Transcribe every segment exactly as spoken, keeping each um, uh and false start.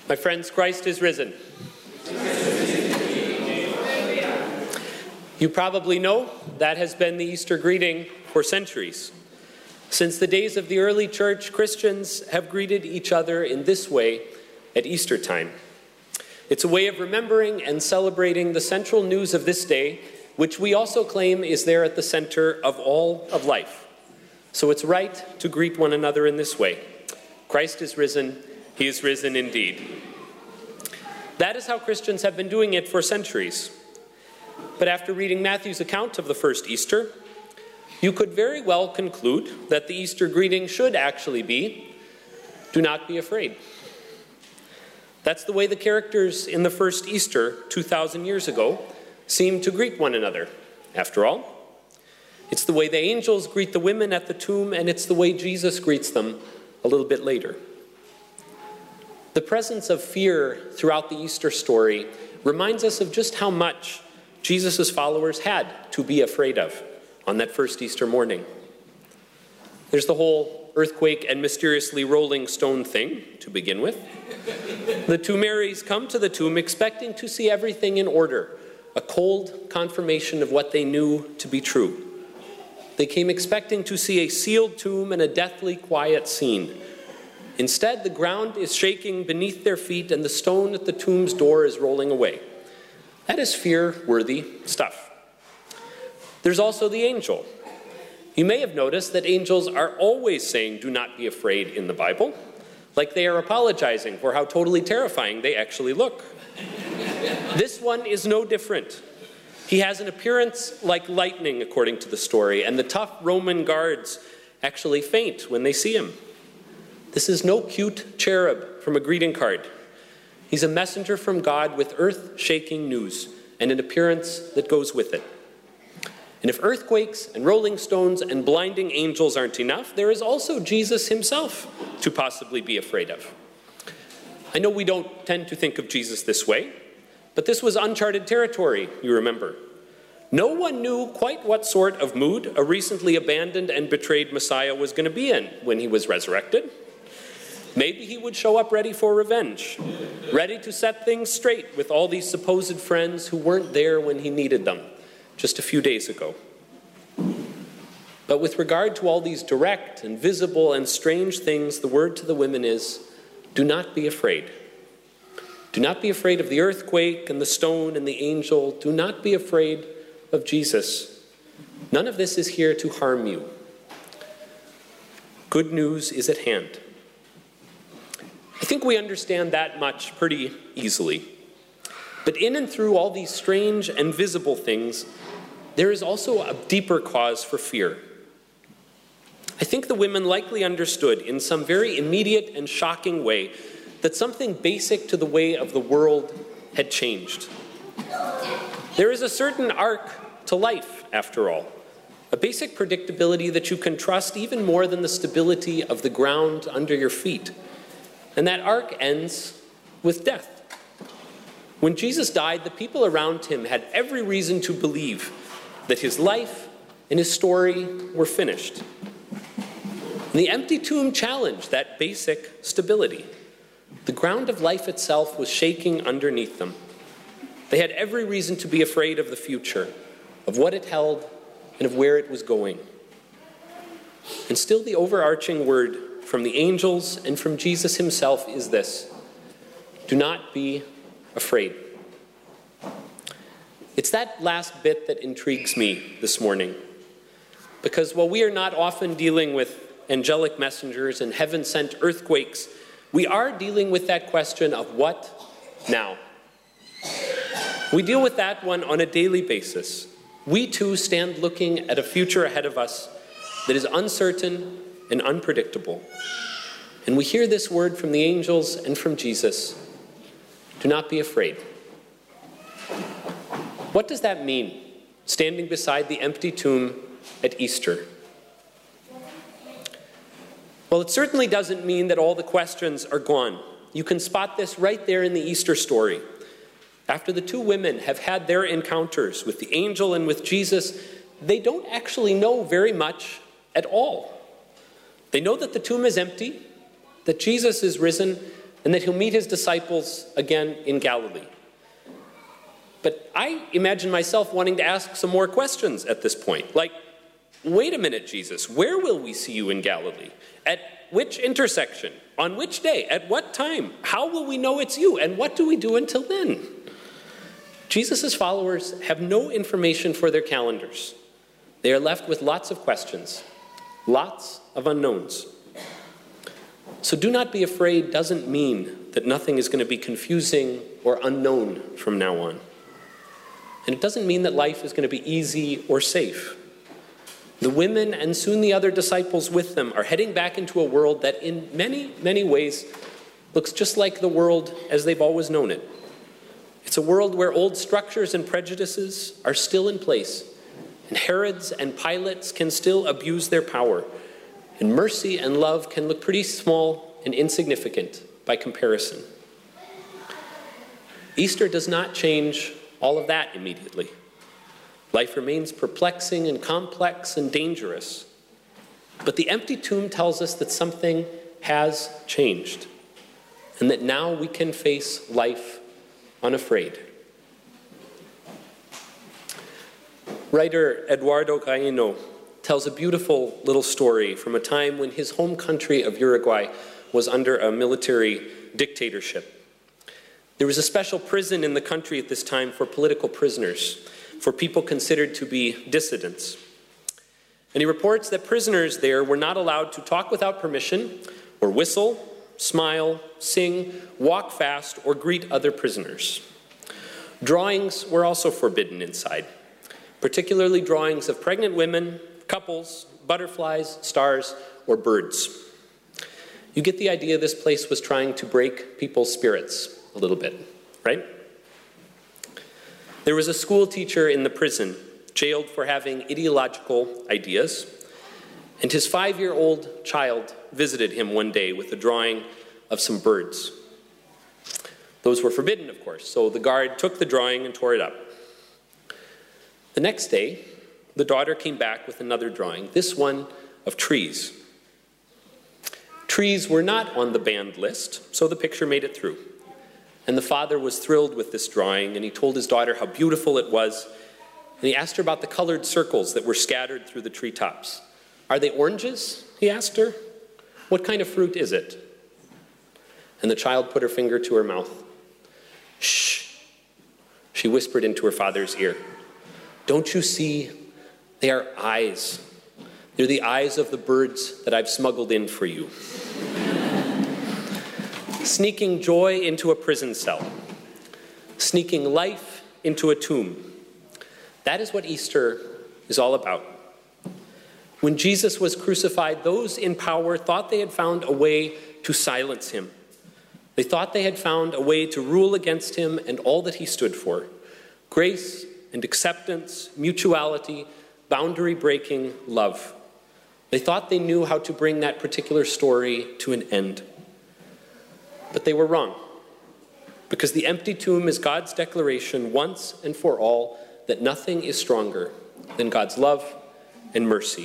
My friends, Christ is risen. You probably know that has been the Easter greeting for centuries. Since the days of the early church, Christians have greeted each other in this way at Easter time. It's a way of remembering and celebrating the central news of this day, which we also claim is there at the center of all of life. So it's right to greet one another in this way. Christ is risen. He is risen indeed. That is how Christians have been doing it for centuries. But after reading Matthew's account of the first Easter, you could very well conclude that the Easter greeting should actually be, "Do not be afraid." That's the way the characters in the first Easter two thousand years ago seemed to greet one another, after all. It's the way the angels greet the women at the tomb, and it's the way Jesus greets them a little bit later. The presence of fear throughout the Easter story reminds us of just how much Jesus' followers had to be afraid of on that first Easter morning. There's the whole earthquake and mysteriously rolling stone thing to begin with. The two Marys come to the tomb expecting to see everything in order, a cold confirmation of what they knew to be true. They came expecting to see a sealed tomb and a deathly quiet scene. Instead, the ground is shaking beneath their feet and the stone at the tomb's door is rolling away. That is fear-worthy stuff. There's also the angel. You may have noticed that angels are always saying, "Do not be afraid" in the Bible, like they are apologizing for how totally terrifying they actually look. This one is no different. He has an appearance like lightning, according to the story, and the tough Roman guards actually faint when they see him. This is no cute cherub from a greeting card. He's a messenger from God with earth-shaking news and an appearance that goes with it. And if earthquakes and rolling stones and blinding angels aren't enough, there is also Jesus himself to possibly be afraid of. I know we don't tend to think of Jesus this way, but this was uncharted territory, you remember. No one knew quite what sort of mood a recently abandoned and betrayed Messiah was going to be in when he was resurrected. Maybe he would show up ready for revenge, ready to set things straight with all these supposed friends who weren't there when he needed them just a few days ago. But with regard to all these direct and visible and strange things, the word to the women is, do not be afraid. Do not be afraid of the earthquake and the stone and the angel. Do not be afraid of Jesus. None of this is here to harm you. Good news is at hand. I think we understand that much pretty easily. But in and through all these strange and visible things, there is also a deeper cause for fear. I think the women likely understood in some very immediate and shocking way that something basic to the way of the world had changed. There is a certain arc to life, after all, a basic predictability that you can trust even more than the stability of the ground under your feet. And that arc ends with death. When Jesus died, the people around him had every reason to believe that his life and his story were finished. And the empty tomb challenged that basic stability. The ground of life itself was shaking underneath them. They had every reason to be afraid of the future, of what it held, and of where it was going. And still the overarching word from the angels and from Jesus himself is this: do not be afraid. It's that last bit that intrigues me this morning. Because while we are not often dealing with angelic messengers and heaven-sent earthquakes, we are dealing with that question of what now? We deal with that one on a daily basis. We too stand looking at a future ahead of us that is uncertain and unpredictable. And we hear this word from the angels and from Jesus: do not be afraid. What does that mean, standing beside the empty tomb at Easter? Well, it certainly doesn't mean that all the questions are gone. You can spot this right there in the Easter story. After the two women have had their encounters with the angel and with Jesus, they don't actually know very much at all. They know that the tomb is empty, that Jesus is risen, and that he'll meet his disciples again in Galilee. But I imagine myself wanting to ask some more questions at this point. Like, wait a minute, Jesus, where will we see you in Galilee? At which intersection? On which day? At what time? How will we know it's you? And what do we do until then? Jesus' followers have no information for their calendars. They are left with lots of questions, lots of unknowns. So do not be afraid doesn't mean that nothing is going to be confusing or unknown from now on. And it doesn't mean that life is going to be easy or safe. The women and soon the other disciples with them are heading back into a world that in many, many ways looks just like the world as they've always known it. It's a world where old structures and prejudices are still in place, and Herods and Pilates can still abuse their power, and mercy and love can look pretty small and insignificant by comparison. Easter does not change all of that immediately. Life remains perplexing and complex and dangerous. But the empty tomb tells us that something has changed, and that now we can face life unafraid. Writer Eduardo Galeano tells a beautiful little story from a time when his home country of Uruguay was under a military dictatorship. There was a special prison in the country at this time for political prisoners, for people considered to be dissidents. And he reports that prisoners there were not allowed to talk without permission, or whistle, smile, sing, walk fast, or greet other prisoners. Drawings were also forbidden inside, particularly drawings of pregnant women, couples, butterflies, stars, or birds. You get the idea this place was trying to break people's spirits a little bit, right? There was a school teacher in the prison, jailed for having ideological ideas, and his five-year-old child visited him one day with a drawing of some birds. Those were forbidden, of course, so the guard took the drawing and tore it up. The next day, the daughter came back with another drawing, this one of trees. Trees were not on the banned list, so the picture made it through. And the father was thrilled with this drawing, and he told his daughter how beautiful it was, and he asked her about the colored circles that were scattered through the treetops. Are they oranges? He asked her. What kind of fruit is it? And the child put her finger to her mouth. Shh, she whispered into her father's ear. Don't you see? They are eyes. They're the eyes of the birds that I've smuggled in for you. Sneaking joy into a prison cell. Sneaking life into a tomb. That is what Easter is all about. When Jesus was crucified, those in power thought they had found a way to silence him. They thought they had found a way to rule against him and all that he stood for. Grace and acceptance, mutuality, boundary-breaking love. They thought they knew how to bring that particular story to an end. But they were wrong, because the empty tomb is God's declaration once and for all that nothing is stronger than God's love and mercy.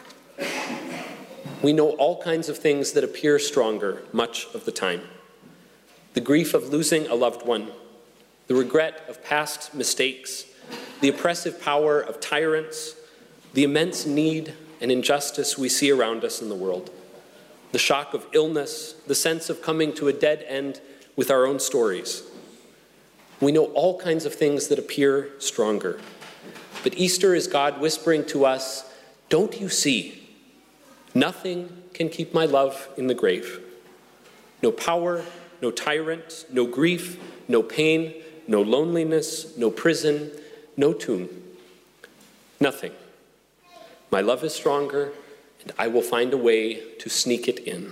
We know all kinds of things that appear stronger much of the time. The grief of losing a loved one, the regret of past mistakes, the oppressive power of tyrants, the immense need and injustice we see around us in the world, the shock of illness, the sense of coming to a dead end with our own stories. We know all kinds of things that appear stronger. But Easter is God whispering to us, don't you see? Nothing can keep my love in the grave. No power, no tyrant, no grief, no pain, no loneliness, no prison, no tomb. Nothing. My love is stronger, and I will find a way to sneak it in.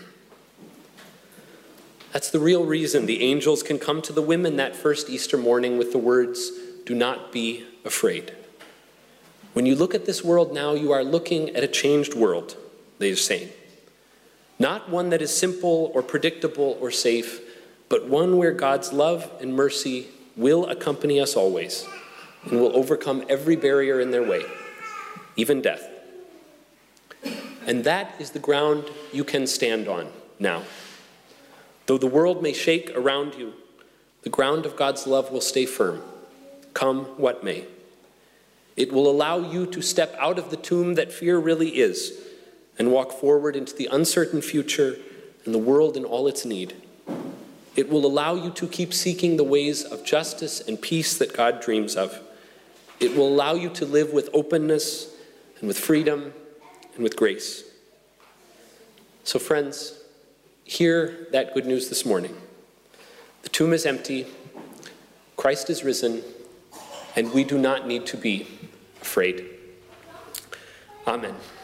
That's the real reason the angels can come to the women that first Easter morning with the words, do not be afraid. When you look at this world now, you are looking at a changed world, they are saying. Not one that is simple or predictable or safe, but one where God's love and mercy will accompany us always and will overcome every barrier in their way, even death. And that is the ground you can stand on now. Though the world may shake around you, the ground of God's love will stay firm, come what may. It will allow you to step out of the tomb that fear really is and walk forward into the uncertain future and the world in all its need. It will allow you to keep seeking the ways of justice and peace that God dreams of. It will allow you to live with openness and with freedom and with grace. So friends, hear that good news this morning. The tomb is empty, Christ is risen, and we do not need to be afraid. Amen.